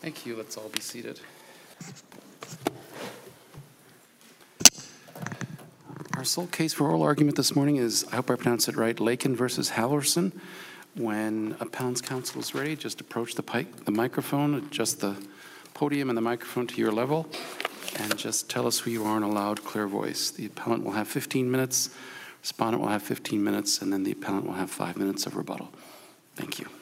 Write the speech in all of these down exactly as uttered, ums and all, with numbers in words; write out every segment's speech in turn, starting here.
Thank you. Let's all be seated. Our sole case for oral argument this morning is, I hope I pronounced it right, Lakin versus Halverson. When appellant's counsel is ready, just approach the, pipe, the microphone, adjust the podium and the microphone to your level, and just tell us who you are in a loud, clear voice. The appellant will have fifteen minutes, respondent will have fifteen minutes, and then the appellant will have five minutes of rebuttal. Thank you.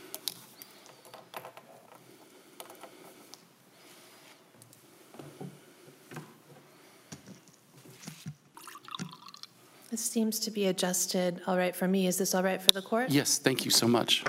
This seems to be adjusted all right for me. Is this all right for the court? Yes, thank you so much.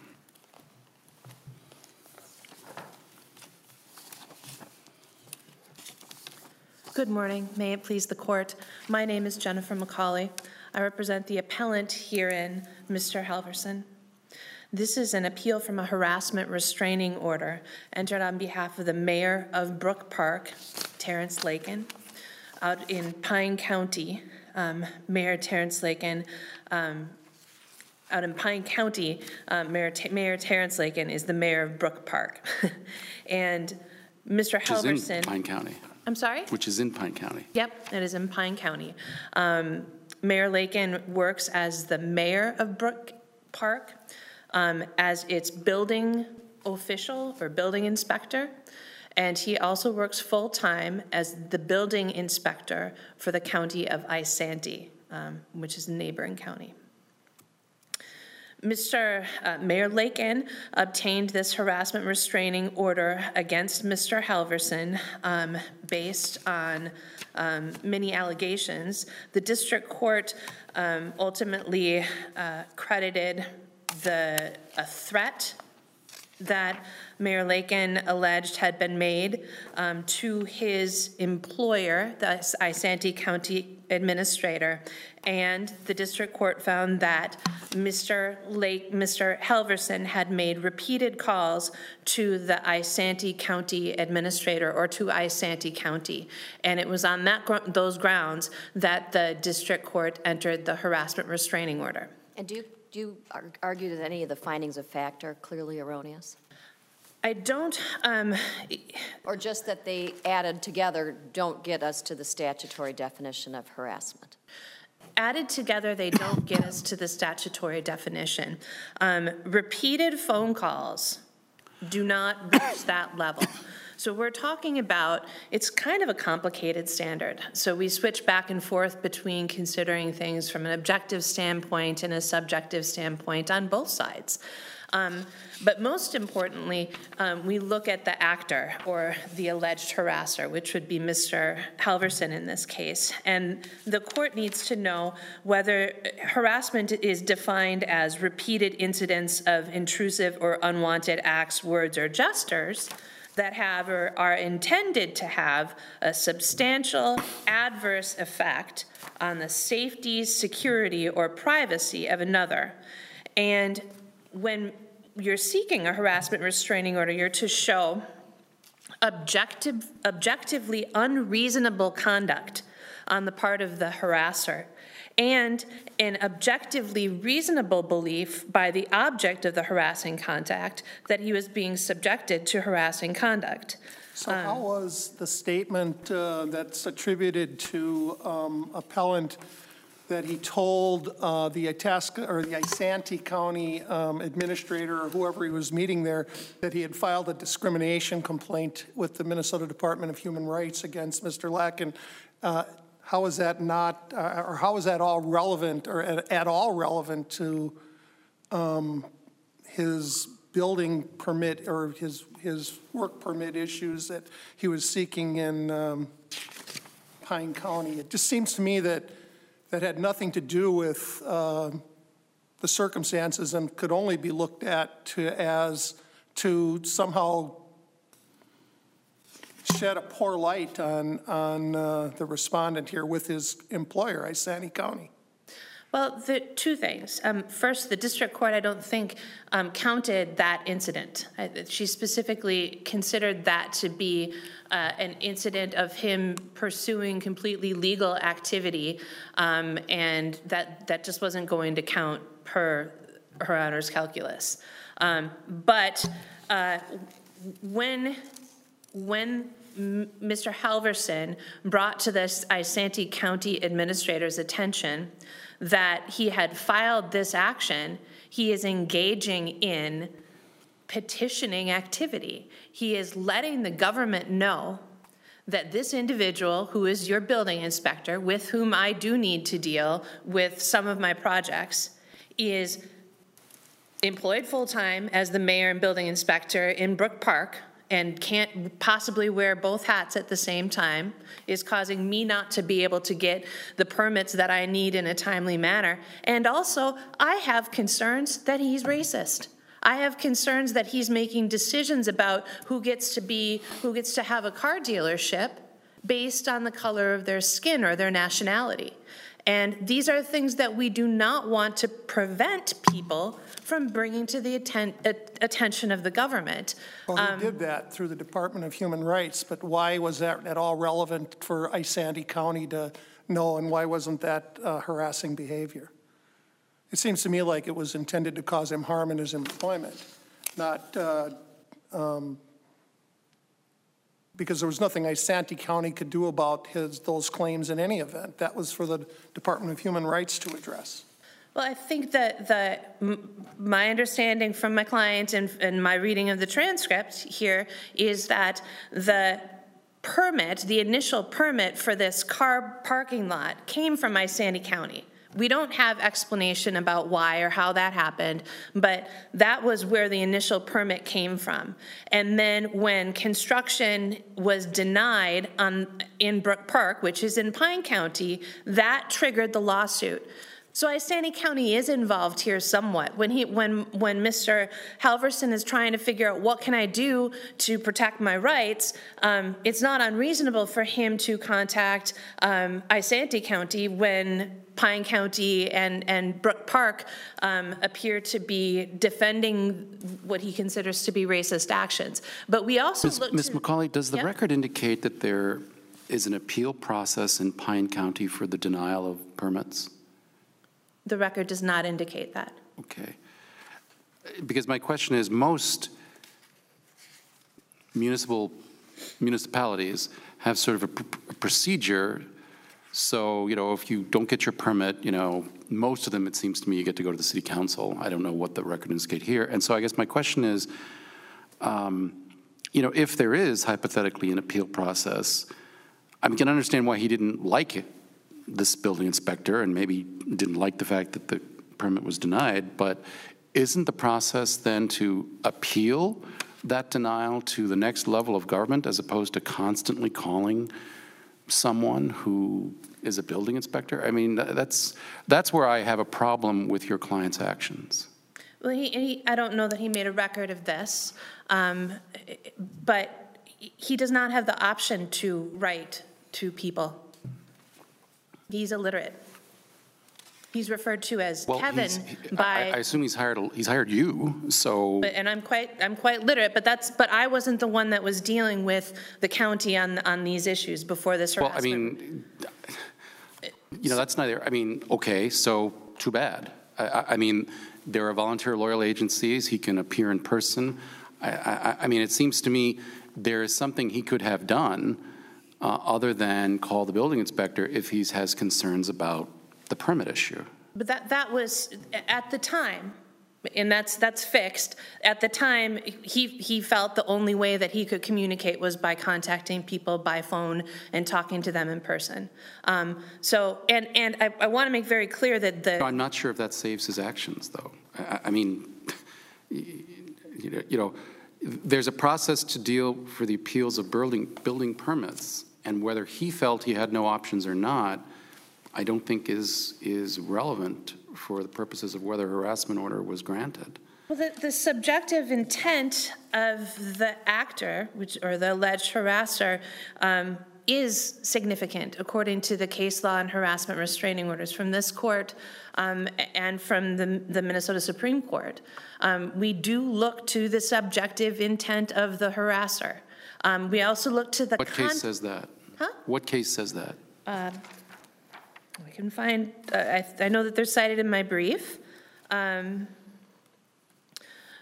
Good morning. May it please the court. My name is Jennifer McCauley. I represent the appellant herein, Mister Halverson. This is an appeal from a harassment restraining order entered on behalf of the mayor of Brook Park, Terrence Lakin, out in Pine County. Um, Mayor Terrence Lakin, um, out in Pine County, uh, Mayor, Mayor Terrence Lakin is the mayor of Brook Park. And Mister Halverson. Which is in Pine County. I'm sorry? Which is in Pine County. Yep, it is in Pine County. Um, Mayor Lakin works as the mayor of Brook Park, um, as its building official or building inspector. And he also works full-time as the building inspector for the county of Isanti, um, which is a neighboring county. Mister Uh, Mayor Lakin obtained this harassment restraining order against Mister Halverson um, based on um, many allegations. The district court um, ultimately uh, credited the a threat that Mayor Lakin alleged had been made um, to his employer, the Isanti County Administrator, and the district court found that Mister Lake, Mister Halverson had made repeated calls to the Isanti County Administrator or to Isanti County, and it was on that gr- those grounds that the district court entered the harassment restraining order. And do you, do you argue that any of the findings of fact are clearly erroneous? I don't, um, or just that they added together don't get us to the statutory definition of harassment? Added together, they don't get us to the statutory definition. Um, repeated phone calls do not reach that level. So we're talking about, it's kind of a complicated standard. So we switch back and forth between considering things from an objective standpoint and a subjective standpoint on both sides. Um, but most importantly, um, we look at the actor or the alleged harasser, which would be Mister Halverson in this case. And the court needs to know whether harassment is defined as repeated incidents of intrusive or unwanted acts, words, or gestures that have or are intended to have a substantial adverse effect on the safety, security, or privacy of another. And when you're seeking a harassment restraining order, you're to show objective, objectively unreasonable conduct on the part of the harasser and an objectively reasonable belief by the object of the harassing contact that he was being subjected to harassing conduct. So um, how was the statement uh, that's attributed to um, appellant that he told uh, the Itasca or the Isanti County um, administrator or whoever he was meeting there that he had filed a discrimination complaint with the Minnesota Department of Human Rights against Mister Lakin? Uh, how is that not, uh, or how is that all relevant or at, at all relevant to um, his building permit or his his work permit issues that he was seeking in um, Pine County? It just seems to me that that had nothing to do with uh, the circumstances and could only be looked at to, as to somehow shed a poor light on, on uh, the respondent here with his employer, Isanti County. Well, the two things. Um, first, the district court, I don't think, um, counted that incident. I, she specifically considered that to be uh, an incident of him pursuing completely legal activity, um, and that, that just wasn't going to count per her honor's calculus. Um, but uh, when, when M- Mister Halverson brought to this Isanti County Administrator's attention that he had filed this action, he is engaging in petitioning activity. He is letting the government know that this individual, who is your building inspector, with whom I do need to deal with some of my projects, is employed full-time as the mayor and building inspector in Brook Park and can't possibly wear both hats at the same time, is causing me not to be able to get the permits that I need in a timely manner. And also, I have concerns that he's racist. I have concerns that he's making decisions about who gets to be, who gets to have a car dealership based on the color of their skin or their nationality. And these are things that we do not want to prevent people from bringing to the atten- attention of the government. Well, he um, did that through the Department of Human Rights, but why was that at all relevant for Isanti County to know, and why wasn't that uh, harassing behavior? It seems to me like it was intended to cause him harm in his employment, not uh, um, because there was nothing Isanti County could do about his those claims in any event. That was for the Department of Human Rights to address. Well, I think that the, my understanding from my client and, and my reading of the transcript here is that the permit, the initial permit for this car parking lot came from Isanti County. We don't have explanation about why or how that happened, but that was where the initial permit came from. And then when construction was denied on, in Brook Park, which is in Pine County, that triggered the lawsuit. So Isanti County is involved here somewhat. When he, when, when Mister Halverson is trying to figure out what can I do to protect my rights, um, it's not unreasonable for him to contact um, Isanti County when Pine County and, and Brook Park um, appear to be defending what he considers to be racist actions. But we also Miz look Miz to- McCauley, does the yeah? record indicate that there is an appeal process in Pine County for the denial of permits? The record does not indicate that. Okay. Because my question is, most municipal municipalities have sort of a, pr a procedure. So, you know, if you don't get your permit, you know, most of them, it seems to me, you get to go to the city council. I don't know what the record indicate here. And so I guess my question is, um, you know, if there is hypothetically an appeal process, I can understand why he didn't like it, this building inspector, and maybe didn't like the fact that the permit was denied, but isn't the process then to appeal that denial to the next level of government as opposed to constantly calling someone who is a building inspector? I mean, that's that's where I have a problem with your client's actions. Well, he, he, I don't know that he made a record of this, um, but he does not have the option to write to people. He's illiterate. He's referred to as well, Kevin by. I, I assume he's hired. He's hired you. So. But, and I'm quite. I'm quite literate. But that's. But I wasn't the one that was dealing with the county on on these issues before this harassment. Well, I mean, you know, that's neither. I mean, okay. So too bad. I, I mean, there are volunteer loyal agencies. He can appear in person. I, I, I mean, it seems to me there is something he could have done. Uh, other than call the building inspector if he has concerns about the permit issue. But that that was at the time, and that's that's fixed. At the time, he he felt the only way that he could communicate was by contacting people by phone and talking to them in person. Um, so, and and I, I want to make very clear that the. No, I'm not sure if that saves his actions, though. I, I mean, you know, you know, there's a process to deal for the appeals of building building permits. And whether he felt he had no options or not, I don't think is is relevant for the purposes of whether a harassment order was granted. Well, the, the subjective intent of the actor, which or the alleged harasser, um, is significant according to the case law and harassment restraining orders from this court um, and from the, the Minnesota Supreme Court. Um, we do look to the subjective intent of the harasser. Um, we also look to the. What case says that? Huh? What case says that? Uh, we can find. Uh, I, I know that they're cited in my brief. Um,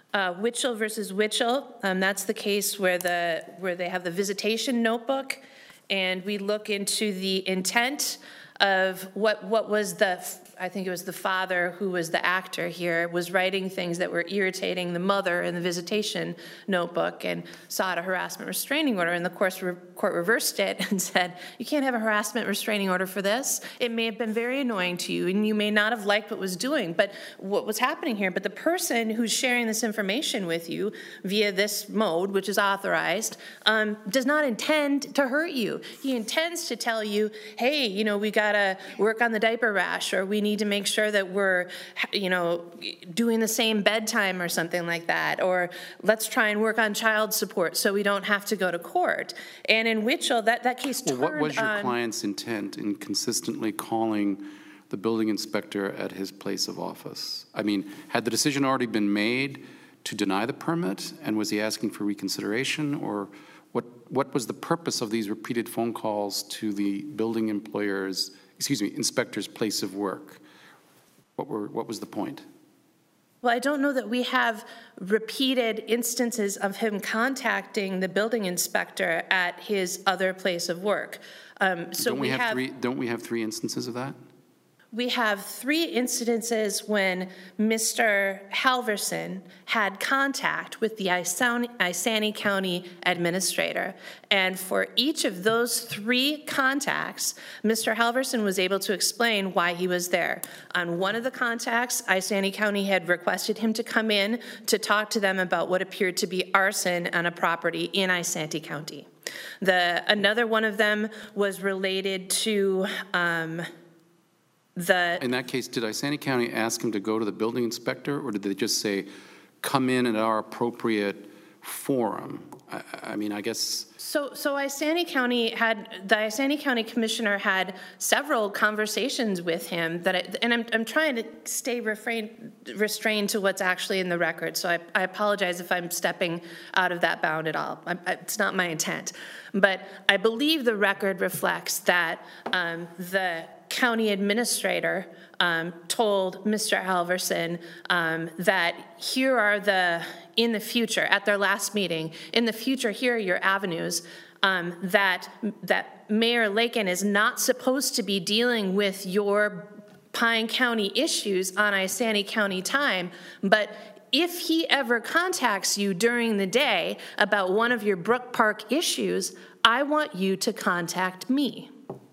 Uh, Witchell versus Witchell, um, that's the case where the, where they have the visitation notebook, and we look into the intent of what, what was the, I think it was the father who was the actor here, was writing things that were irritating the mother in the visitation notebook and sought a harassment restraining order, and the course re- court reversed it and said, you can't have a harassment restraining order for this. It may have been very annoying to you, and you may not have liked what was doing, but what was happening here, but the person who's sharing this information with you via this mode, which is authorized, um, does not intend to hurt you. He intends to tell you, hey, you know, we got to work on the diaper rash, or we need to make sure that we're, you know, doing the same bedtime or something like that, or let's try and work on child support so we don't have to go to court. And in Witchell, that, that case turned Well, what was your on, client's intent in consistently calling the building inspector at his place of office? I mean, had the decision already been made to deny the permit, and was he asking for reconsideration, or what, what was the purpose of these repeated phone calls to the building employer's, excuse me, inspector's place of work? What were, what was the point? well, I don't know that we have repeated instances of him contacting the building inspector at his other place of work. Um, so don't we, we have, have three? Don't we have three instances of that? We have three incidences when Mister Halverson had contact with the Isanti County administrator. And for each of those three contacts, Mister Halverson was able to explain why he was there. On one of the contacts, Isanti County had requested him to come in to talk to them about what appeared to be arson on a property in Isanti County. The, another one of them was related to um, The, In that case, did Isanti County ask him to go to the building inspector, or did they just say, come in at our appropriate forum? I, I mean, I guess... So, so Isanti County had, the Isanti County Commissioner had several conversations with him that, I, and I'm, I'm trying to stay refrain, restrained to what's actually in the record, so I, I apologize if I'm stepping out of that bound at all. I, it's not my intent. But I believe the record reflects that um, the county administrator um, told Mister Halverson um, that here are the, in the future, at their last meeting, in the future, here are your avenues, um, that, that Mayor Lakin is not supposed to be dealing with your Pine County issues on Isanti County time, but if he ever contacts you during the day about one of your Brook Park issues, I want you to contact me.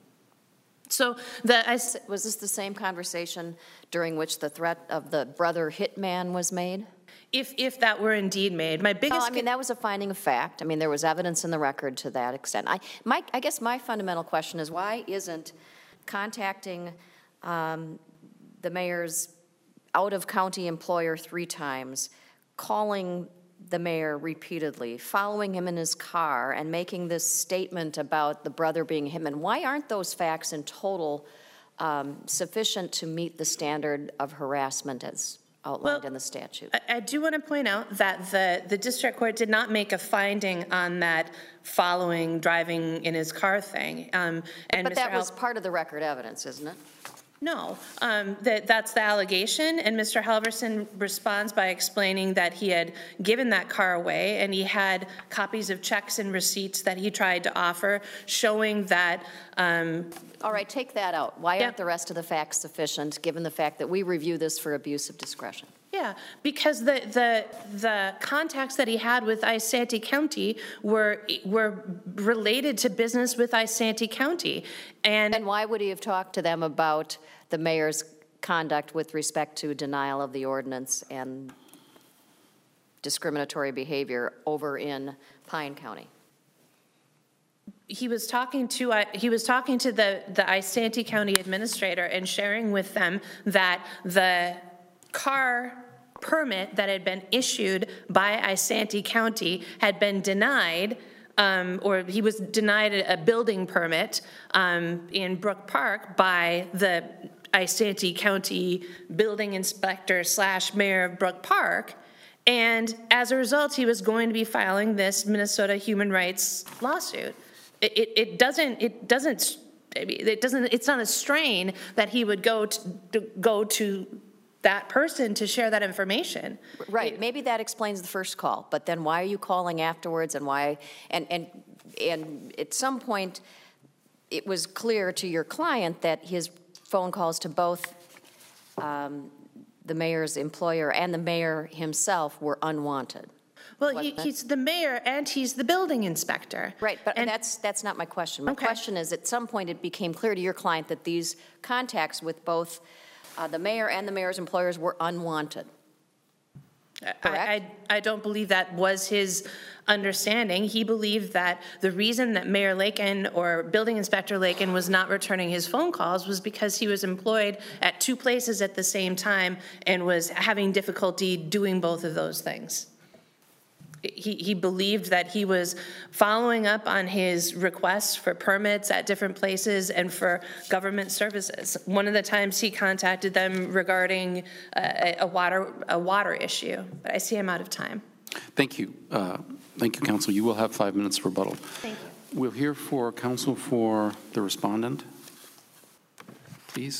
So the, I, Was this the same conversation during which the threat of the brother hitman was made? if if that were indeed made, my biggest. Well, I mean, that was a finding of fact. I mean, there was evidence in the record to that extent. I, my, I guess my fundamental question is, why isn't contacting um, the mayor's out-of-county employer three times, calling the mayor repeatedly, following him in his car, and making this statement about the brother being him, and why aren't those facts in total um, sufficient to meet the standard of harassment as outlined Well, in the statute? I, I do want to point out that the, the district court did not make a finding on that following driving in his car thing. Um, and But Mister that was Al- part of the record evidence, isn't it? No, um, that, that's the allegation, and Mister Halverson responds by explaining that he had given that car away, and he had copies of checks and receipts that he tried to offer, showing that. Um, All right, take that out. Why Yeah. aren't the rest of the facts sufficient, given the fact that we review this for abuse of discretion? Yeah, because the, the, the contacts that he had with Isanti County were, were related to business with Isanti County. And, And why would he have talked to them about the mayor's conduct with respect to denial of the ordinance and discriminatory behavior over in Pine County? he was talking to, uh, he was talking to the, the Isanti County administrator and sharing with them that the car permit that had been issued by Isanti County had been denied, um, or he was denied a, a building permit um, in Brook Park by the Isanti County building inspector slash mayor of Brook Park. And as a result, he was going to be filing this Minnesota human rights lawsuit. It, it, it doesn't, it doesn't, it doesn't, it's not a strain that he would go to, to go to that person to share that information. Right, maybe that explains the first call, but then why are you calling afterwards, and why, and, and, and at some point, it was clear to your client that his phone calls to both um, the mayor's employer and the mayor himself were unwanted. Well, he, he's the mayor and he's the building inspector. Right, but And- that's, that's not my question. My Okay. question is, at some point, it became clear to your client that these contacts with both uh, the mayor and the mayor's employers were unwanted. I, Correct? I, I don't believe that was his understanding. He believed that the reason that Mayor Lakin or Building Inspector Lakin was not returning his phone calls was because he was employed at two places at the same time and was having difficulty doing both of those things. He, he believed that he was following up on his requests for permits at different places and for government services. One of the times he contacted them regarding a, a water a water issue, but I see I'm out of time. Thank you. Uh, Thank you, counsel. You will have five minutes rebuttal. Thank you. We'll hear for counsel for the respondent. Please.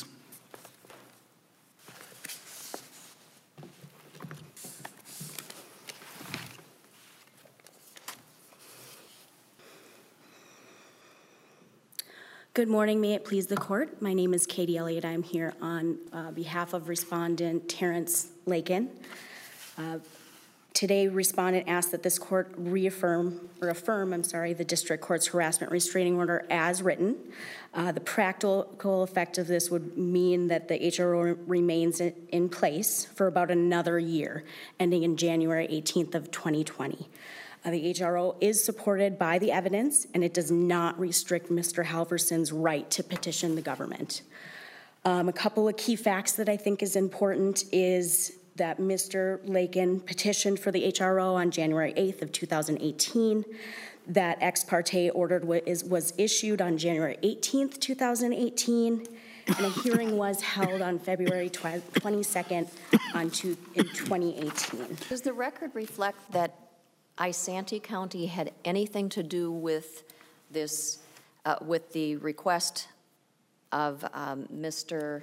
Good morning, may it please the court. My name is Katie Elliott. I'm here on uh, behalf of respondent Terrence Lakin. Uh, Today, respondent asked that this court reaffirm, or affirm, I'm sorry, the district court's harassment restraining order as written. Uh, the practical effect of this would mean that the H R O remains in, in place for about another year, ending in January eighteenth of twenty twenty. Uh, the H R O is supported by the evidence, and it does not restrict Mister Halverson's right to petition the government. Um, a couple of key facts that I think is important is that Mister Lakin petitioned for the H R O on January eighth of two thousand eighteen. That ex parte order was, was issued on January eighteenth, two thousand eighteen, and a hearing was held on February twenty-second on two, in twenty eighteen. Does the record reflect that Isanti County had anything to do with this, uh, with the request of um, Mister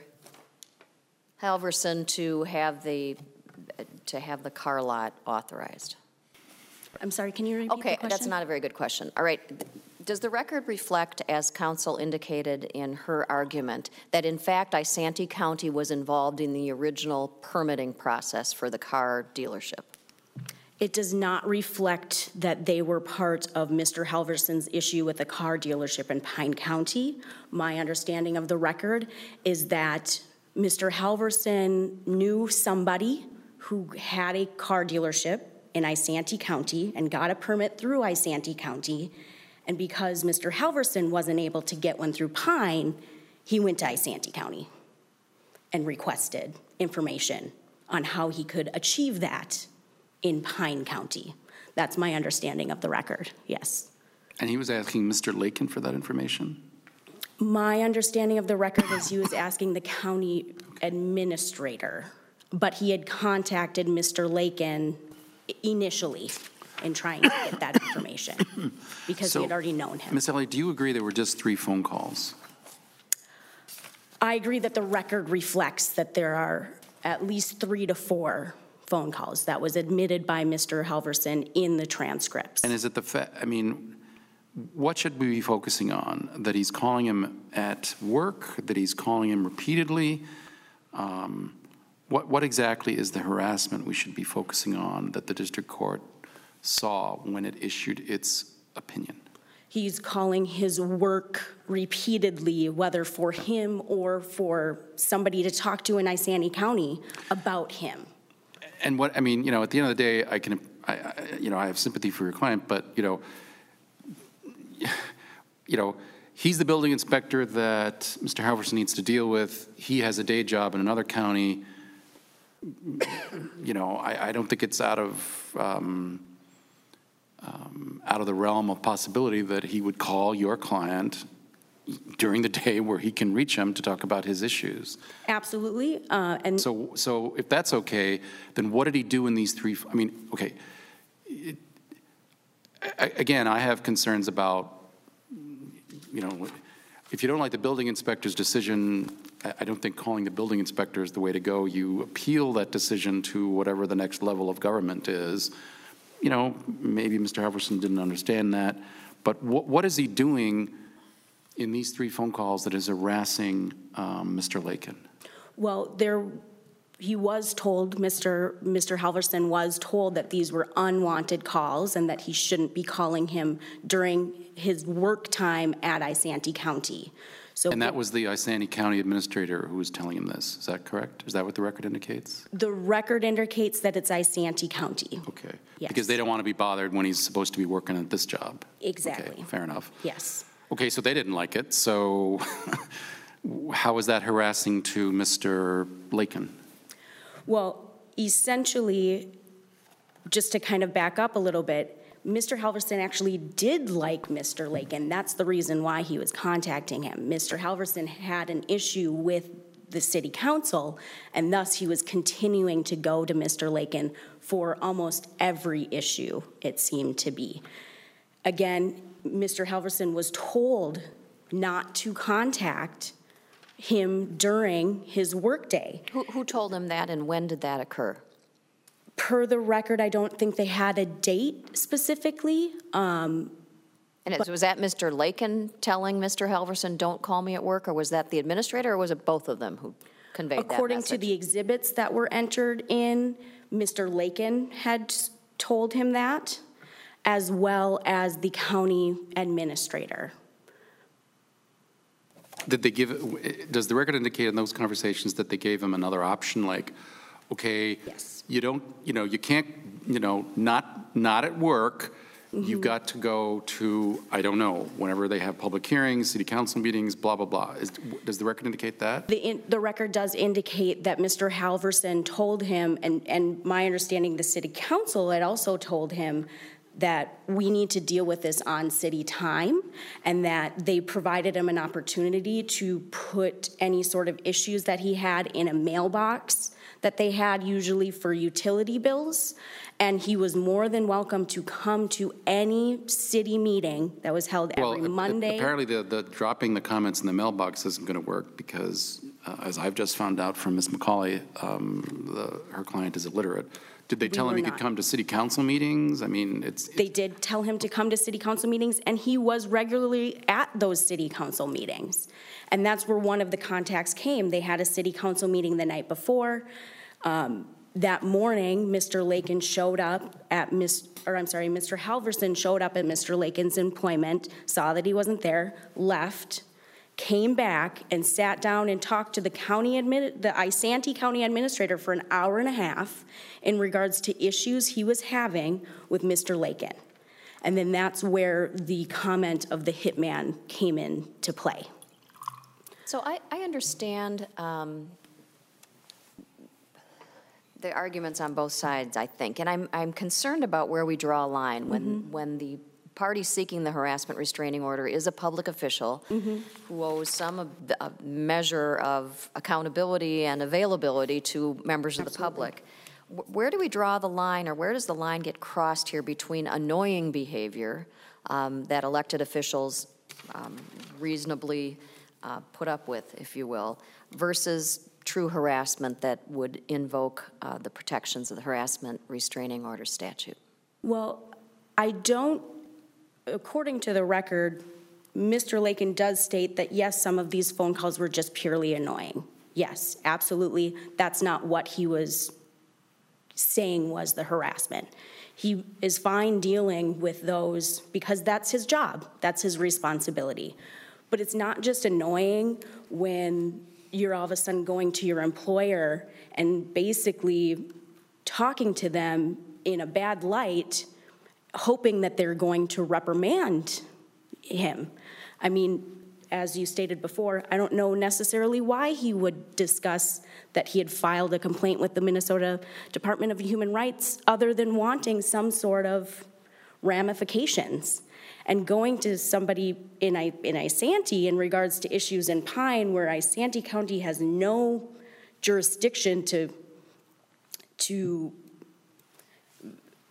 Halverson to have the to have the car lot authorized? I'm sorry, can you repeat the Okay, question? that's not a very good question. All right. Does the record reflect, as counsel indicated in her argument, that in fact Isanti County was involved in the original permitting process for the car dealership? It does not reflect that they were part of Mister Halverson's issue with the car dealership in Pine County. My understanding of the record is that Mister Halverson knew somebody who had a car dealership in Isanti County and got a permit through Isanti County, and because Mister Halverson wasn't able to get one through Pine, he went to Isanti County and requested information on how he could achieve that in Pine County. That's my understanding of the record, yes. And he was asking Mister Lakin for that information? My understanding of the record is he was asking the county administrator, but he had contacted Mister Lakin initially in trying to get that information because So, he had already known him. Miz Elliott, do you agree there were just three phone calls? I agree that the record reflects that there are at least three to four phone calls that was admitted by Mister Halverson in the transcripts. And is it the fa- I mean, what should we be focusing on? That he's calling him at work, that he's calling him repeatedly? Um, what, what exactly is the harassment we should be focusing on that the district court saw when it issued its opinion? He's calling his work repeatedly, whether for him or for somebody to talk to in Isanti County about him. And what, I mean, you know, at the end of the day, I can, I, I, you know, I have sympathy for your client, but, you know, you know, he's the building inspector that Mister Halverson needs to deal with. He has a day job in another county. You know, I, I don't think it's out of, um, um, out of the realm of possibility that he would call your client during the day where he can reach him to talk about his issues. Absolutely, uh, and So, so if that's okay, then what did he do in these three? I mean, okay. It, I, again, I have concerns about, you know, if you don't like the building inspector's decision, I- I don't think calling the building inspector is the way to go. You appeal that decision to whatever the next level of government is. You know, maybe Mister Halverson didn't understand that, but what, what is he doing in these three phone calls that is harassing um, Mister Lakin? Well, there, he was told, Mister Mister Halverson was told that these were unwanted calls and that he shouldn't be calling him during his work time at Isanti County. So And that was the Isanti County Administrator who was telling him this, is that correct? Is that what the record indicates? the record indicates that it's Isanti County. Okay. Yes. Because they don't want to be bothered when he's supposed to be working at this job. Exactly. Okay, fair enough. Yes. Okay, so they didn't like it, so how is that harassing to Mister Lakin? Well, essentially, just to kind of back up a little bit, Mister Halverson actually did like Mister Lakin. That's the reason why he was contacting him. Mister Halverson had an issue with the city council, and thus he was continuing to go to Mister Lakin for almost every issue, it seemed to be. Again, Mister Halverson was told not to contact him during his workday. Who, who told him that, and when did that occur? Per the record, I don't think they had a date specifically. Um, And it, was that Mister Lakin telling Mister Halverson, don't call me at work, or was that the administrator, or was it both of them who conveyed that message? According to the exhibits that were entered in, Mister Lakin had s- told him that, as well as the county administrator. Did they give, does the record indicate in those conversations that they gave him another option, like, okay, Yes. you don't, you know, you can't, you know, not, not at work, Mm-hmm. you've got to go to, I don't know, whenever they have public hearings, city council meetings, blah, blah, blah. Is, does the record indicate that? The, in, the record does indicate that Mister Halverson told him, and, and my understanding, the city council had also told him that we need to deal with this on city time, and that they provided him an opportunity to put any sort of issues that he had in a mailbox that they had usually for utility bills, and he was more than welcome to come to any city meeting that was held every Well, Monday. apparently the, the dropping the comments in the mailbox isn't going to work because, uh, as I've just found out from Miz McCauley, um, the, her client is illiterate. Did they We tell him were he could not. come to city council meetings? I mean, it's. They did tell him to come to city council meetings, and he was regularly at those city council meetings. And that's where one of the contacts came. They had a city council meeting the night before. Um, that morning, Mister Lakin showed up at Miss, or I'm sorry, Mister Halverson showed up at Mister Lakin's employment, saw that he wasn't there, left, came back and sat down and talked to the county admin, the Isanti County administrator for an hour and a half in regards to issues he was having with Mister Lakin. And then that's where the comment of the hitman came into play. So I, I understand um, the arguments on both sides, I think, and I'm, I'm concerned about where we draw a line when, when the party seeking the harassment restraining order is a public official who owes some of the- a measure of accountability and availability to members of the public. Wh- Where do we draw the line, or where does the line get crossed here between annoying behavior um, that elected officials um, reasonably uh, put up with, if you will, versus true harassment that would invoke uh, the protections of the harassment restraining order statute? Well, I don't, according to the record, Mister Lakin does state that, yes, some of these phone calls were just purely annoying. Yes, absolutely. That's not what he was saying was the harassment. He is fine dealing with those because that's his job. That's his responsibility. But it's not just annoying when you're all of a sudden going to your employer and basically talking to them in a bad light, hoping that they're going to reprimand him. I mean, as you stated before, I don't know necessarily why he would discuss that he had filed a complaint with the Minnesota Department of Human Rights other than wanting some sort of ramifications. And going to somebody in, I, in Isanti in regards to issues in Pine, where Isanti County has no jurisdiction to, to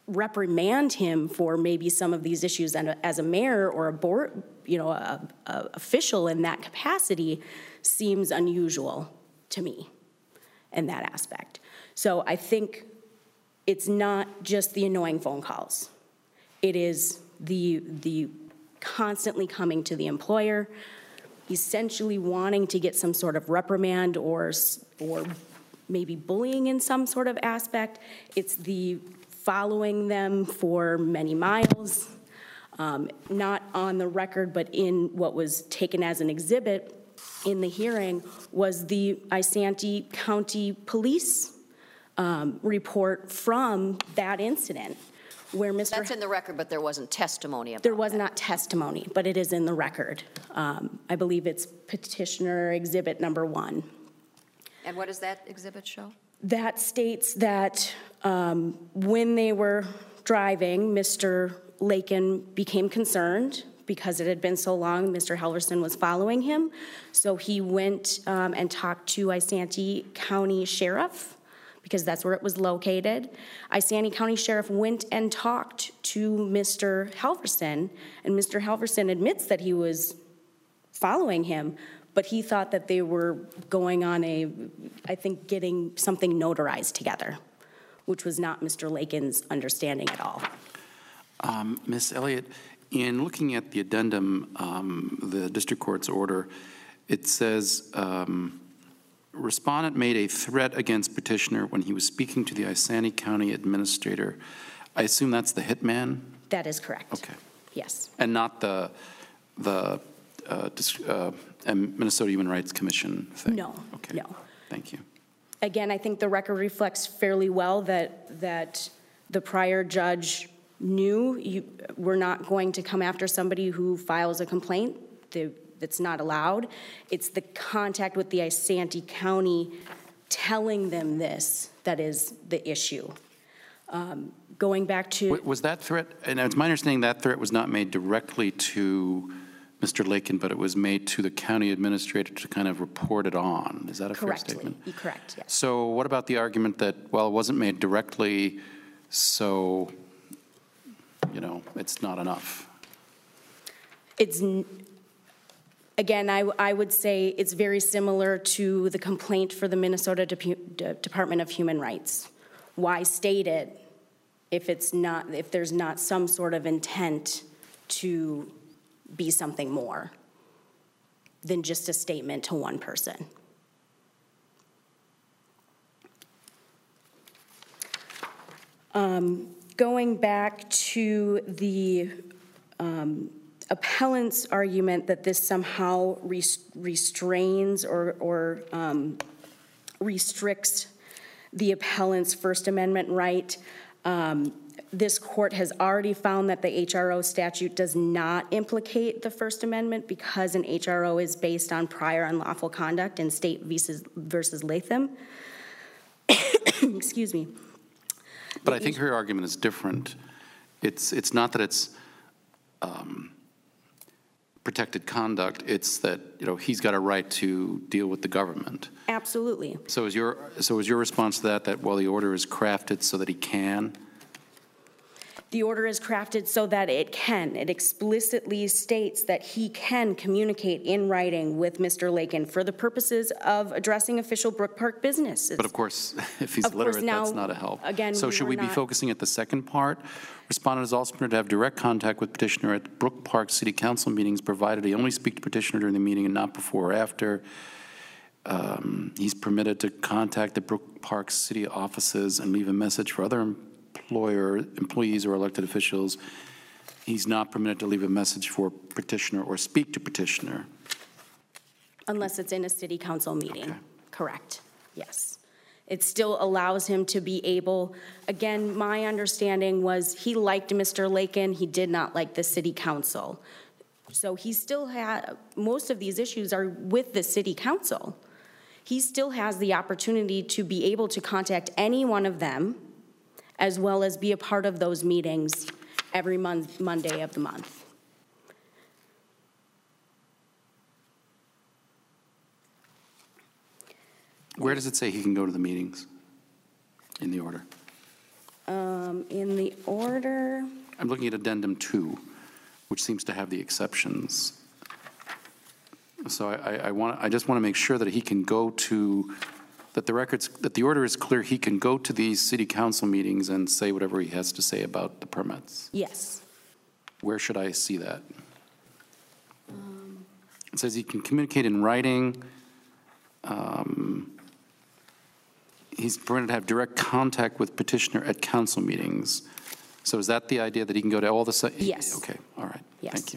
reprimand him for maybe some of these issues, and as a mayor or a board, you know, a, a official in that capacity seems unusual to me in that aspect. So I think it's not just the annoying phone calls. It is the, the constantly coming to the employer, essentially wanting to get some sort of reprimand or, or maybe bullying in some sort of aspect. It's the following them for many miles, um, not on the record, but in what was taken as an exhibit in the hearing was the Isanti County Police um, report from that incident where Mister That's in the record, but there wasn't testimony about There was that. not testimony, but it is in the record. Um, I believe it's petitioner exhibit number one. And what does that exhibit show? That states that um, when they were driving, Mister Lakin became concerned because it had been so long, Mister Halverson was following him. So he went um, and talked to Isanti County Sheriff, because that's where it was located. Isanti County Sheriff went and talked to Mister Halverson, and Mister Halverson admits that he was following him, but he thought that they were going on a, I think, getting something notarized together, which was not Mister Lakin's understanding at all. Um, Miz Elliott, in looking at the addendum, um, the district court's order, it says, um, respondent made a threat against petitioner when he was speaking to the Isanti County administrator. I assume that's the hitman? That is correct. Okay. Yes. And not the, the uh, dis- uh, Minnesota Human Rights Commission thing? No, Okay. no. Thank you. Again, I think the record reflects fairly well that, that the prior judge knew you, we're not going to come after somebody who files a complaint. The, that's not allowed. It's the contact with the Isanti County telling them this that is the issue. Um, going back to... W- Was that threat, and it's my understanding that threat was not made directly to Mister Lakin, but it was made to the county administrator to kind of report it on. Is that a fair correctly, statement? correct, yes. So what about the argument that, well, it wasn't made directly, so, you know, it's not enough? It's, n- again, I, I would say it's very similar to the complaint for the Minnesota Depu- De- Department of Human Rights. Why state it if it's not, if there's not some sort of intent to be something more than just a statement to one person? Um, going back to the um, appellant's argument that this somehow res- restrains or, or um, restricts the appellant's First Amendment right, um, this court has already found that the H R O statute does not implicate the First Amendment because an H R O is based on prior unlawful conduct in State versus, versus Latham. Excuse me. But I think her argument is different. It's, it's not that it's um, protected conduct, it's that, you know, he's got a right to deal with the government. Absolutely. So is your, so is your response to that, that, well, the order is crafted so that he can? The order is crafted so that it can. It explicitly states that he can communicate in writing with Mister Lakin for the purposes of addressing official Brook Park business. But of course, if he's Of course, literate, now, that's not a help. again, So we should were we be not- focusing at the second part? Respondent is also permitted to have direct contact with petitioner at Brook Park City Council meetings, provided he only speak to petitioner during the meeting and not before or after. Um, He's permitted to contact the Brook Park City offices and leave a message for other employer, employees or elected officials. He's not permitted to leave a message for petitioner or speak to petitioner. Unless it's in a city council meeting. Okay. Correct, yes. It still allows him to be able, again, my understanding was he liked Mister Lakin, he did not like the city council. So he still had, most of these issues are with the city council. He still has the opportunity to be able to contact any one of them, as well as be a part of those meetings every month, Monday of the month. Where does it say he can go to the meetings in the order? Um, In the order, I'm looking at addendum two, which seems to have the exceptions. So I, I, I want, I just want to make sure that he can go to, that the records, that the order is clear, he can go to these city council meetings and say whatever he has to say about the permits. yes. Where should I see that? It says he can communicate in writing. Um, He's permitted to have direct contact with petitioner at council meetings. So is that the idea, that he can go to all the? si- Yes. Okay, all right. Yes. Thank you.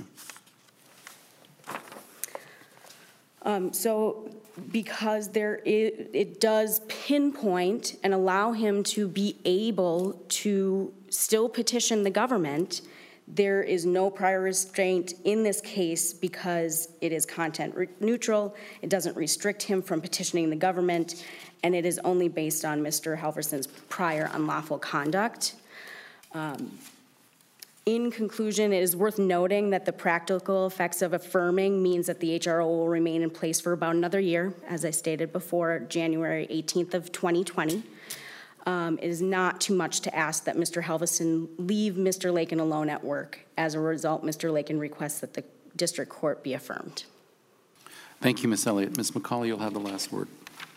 Um, So because there is, it does pinpoint and allow him to be able to still petition the government, there is no prior restraint in this case because it is content re- neutral. It doesn't restrict him from petitioning the government, and it is only based on Mister Halverson's prior unlawful conduct. Um, In conclusion, it is worth noting that the practical effects of affirming means that the H R O will remain in place for about another year, as I stated before, January eighteenth of twenty twenty. Um, It is not too much to ask that Mister Halverson leave Mister Lakin alone at work. As a result, Mister Lakin requests that the district court be affirmed. Thank you, Miz Elliott. Miz McCauley, you'll have the last word.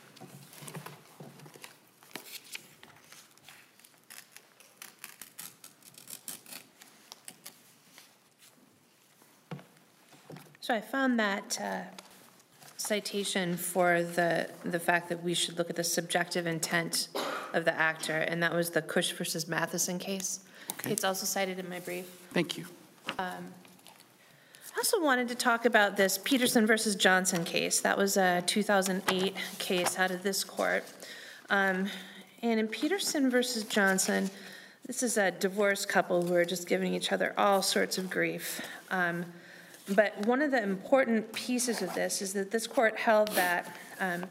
So I found that uh, citation for the, the fact that we should look at the subjective intent of the actor, and that was the Cush versus Matheson case. Okay. It's also cited in my brief. Thank you. I also wanted to talk about this Peterson versus Johnson case. That was a two thousand eight case out of this court. Um, And in Peterson versus Johnson, this is a divorced couple who are just giving each other all sorts of grief. Um, But one of the important pieces of this is that this court held that um,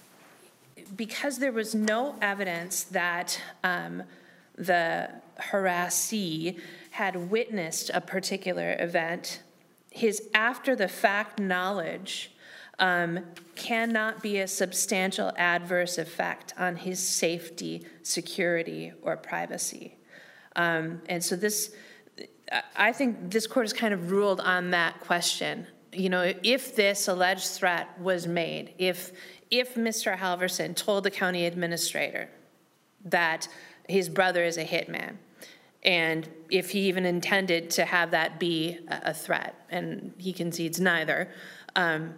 because there was no evidence that um, the harassee had witnessed a particular event, his after-the-fact knowledge um, cannot be a substantial adverse effect on his safety, security, or privacy. Um, And so this, I think this court has kind of ruled on that question. You know, if this alleged threat was made, if, if Mister Halverson told the county administrator that his brother is a hitman, and if he even intended to have that be a, a threat, and he concedes neither, um,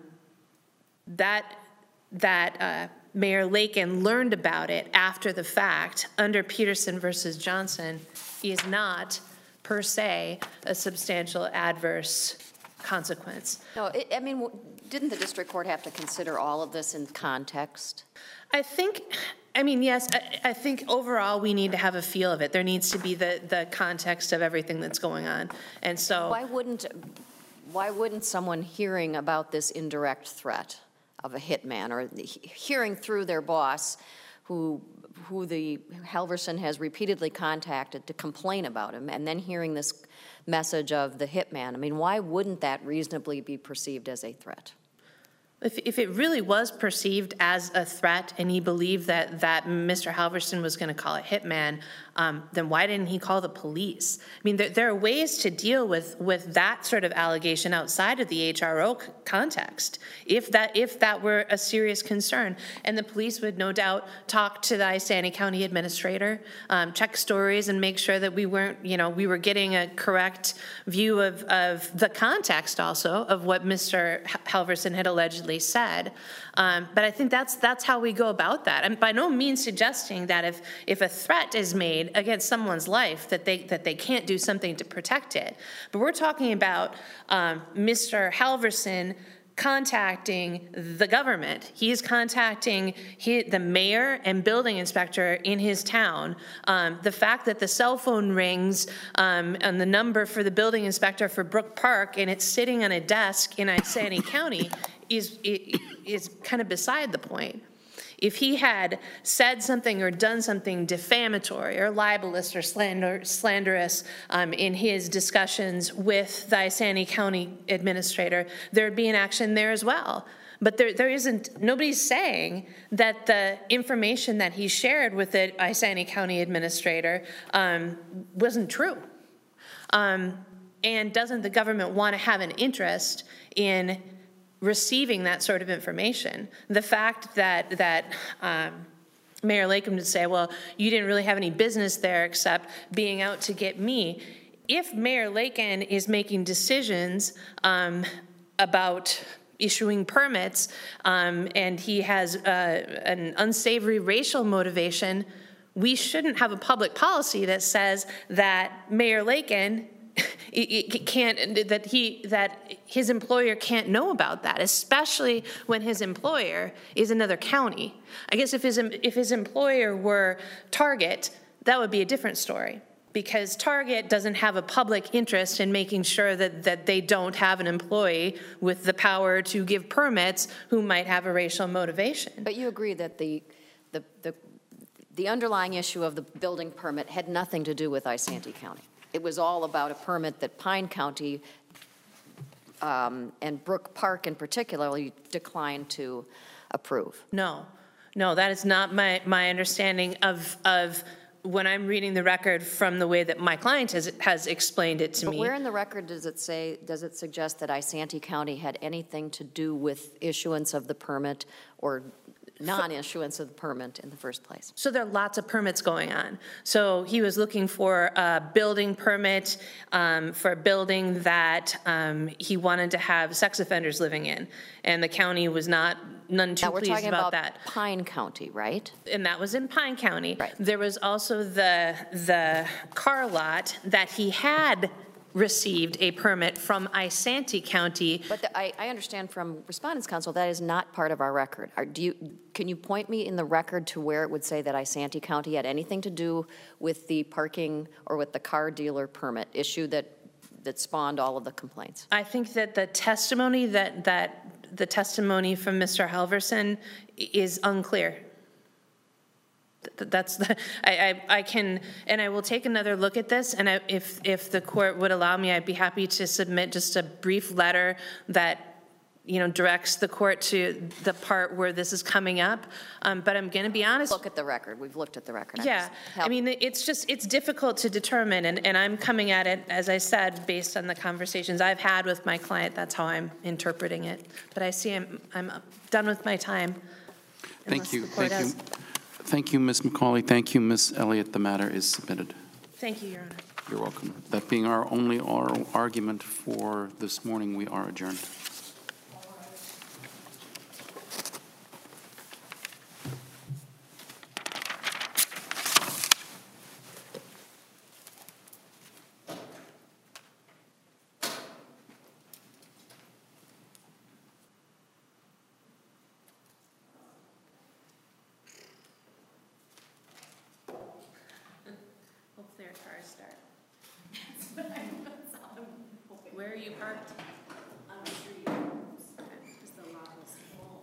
that, that uh, Mayor Lakin learned about it after the fact under Peterson versus Johnson is not per se a substantial adverse consequence. No, it, I mean, w- didn't the district court have to consider all of this in context? I think, I mean, yes, I, I think overall we need to have a feel of it. There needs to be the, the context of everything that's going on. And so. Why wouldn't, why wouldn't someone hearing about this indirect threat of a hitman, or the, hearing through their boss, who who the Halverson has repeatedly contacted to complain about him, and then hearing this message of the hitman, I mean, why wouldn't that reasonably be perceived as a threat? If, if it really was perceived as a threat and he believed that, that Mister Halverson was going to call a hitman, um, then why didn't he call the police? I mean, there, there are ways to deal with, with that sort of allegation outside of the H R O c- context, if that, if that were a serious concern. And the police would no doubt talk to the Isanti County administrator, um, check stories, and make sure that we weren't, you know, we were getting a correct view of, of the context also of what Mister Halverson had allegedly said. Um, but I think that's that's how we go about that. I'm by no means suggesting that if if a threat is made against someone's life that they that they can't do something to protect it. But we're talking about um, Mister Halverson contacting the government. He is contacting he, the mayor and building inspector in his town. Um, the fact that the cell phone rings um, and the number for the building inspector for Brook Park and it's sitting on a desk in Isanti County is, is kind of beside the point. If he had said something or done something defamatory or libelous or slander, slanderous um, in his discussions with the Isanti County administrator, there would be an action there as well. But there, there isn't, nobody's saying that the information that he shared with the Isanti County Administrator um, wasn't true. Um, and doesn't the government want to have an interest in receiving that sort of information? The fact that, that um, Mayor Lakem would say, well, you didn't really have any business there except being out to get me. If Mayor Laken is making decisions um, about issuing permits, um, and he has uh, an unsavory racial motivation, we shouldn't have a public policy that says that Mayor Laken it, it can't, that he, that his employer can't know about that, especially when his employer is another county. I guess if his, if his employer were Target, that would be a different story, because Target doesn't have a public interest in making sure that, that they don't have an employee with the power to give permits who might have a racial motivation. But you agree that the, the, the, the underlying issue of the building permit had nothing to do with Isanti County. It was all about a permit that Pine County um, and Brook Park in particular declined to approve. No, no, that is not my, my understanding of, of when I'm reading the record from the way that my client has, has explained it to But me. where in the record does it say, does it suggest that Isanti County had anything to do with issuance of the permit or non-issuance of the permit in the first place? So there are lots of permits going on. So he was looking for a building permit um, for a building that um, he wanted to have sex offenders living in. And the county was not, none too Now, we're pleased talking about about that. Pine County, right? And that was in Pine County. Right. There was also the, the car lot that he had received a permit from Isanti County. But the, I, I understand from Respondents' Council that is not part of our record. Are, do you, can you point me in the record to where it would say that Isanti County had anything to do with the parking or with the car dealer permit issue that, that spawned all of the complaints? I think that the testimony that, that the testimony from Mister Halverson is unclear. Th- That's the, I, I, I can, and I will take another look at this, and I, if, if the court would allow me, I'd be happy to submit just a brief letter that, you know, directs the court to the part where this is coming up. Um, but I'm going to be honest. Look at the record. We've looked at the record. I'm Yeah, just I help- mean, it's just, it's difficult to determine, and, and I'm coming at it, as I said, based on the conversations I've had with my client. That's how I'm interpreting it. But I see I'm, I'm done with my time. Thank unless you, the court thank you. has- Thank you, Miz McCauley. Thank you, Miz Elliott. The matter is submitted. Thank you, Your Honor. You're welcome. That being our only oral argument for this morning, we are adjourned. Hopefully our cars start. Where are you parked? On the street. Just the lobby's full.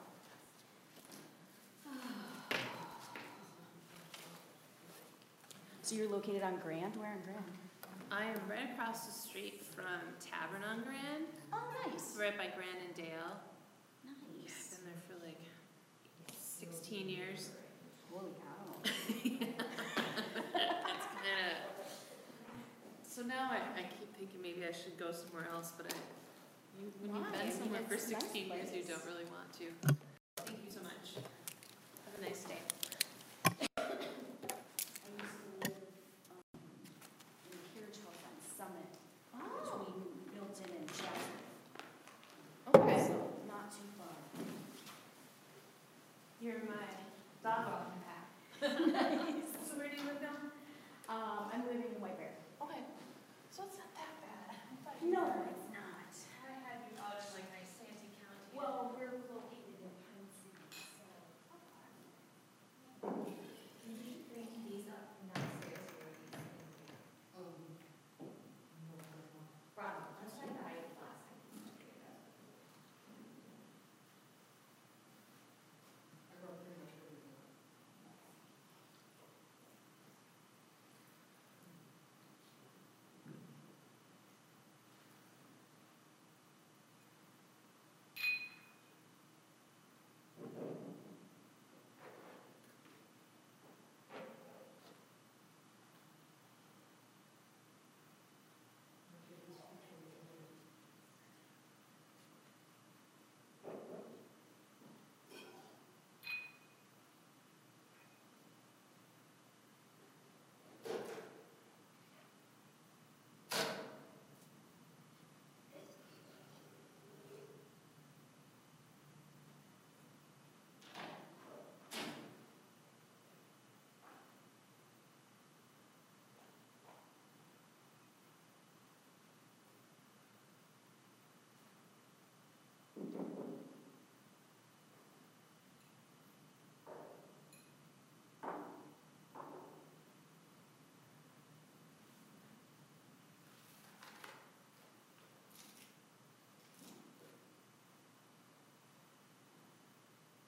So you're located on Grand? Where on Grand? I am right across the street from Tavern on Grand, Oh, nice. right by Grand and Dale. I've Nice. been there for like sixteen years. Holy cow. It's kind of, so now I, I keep thinking maybe I should go somewhere else, but I, you, when you've Why? I been mean, somewhere for it's a nice sixteen years, you place. don't really want to. Thank you so much. Have a nice day.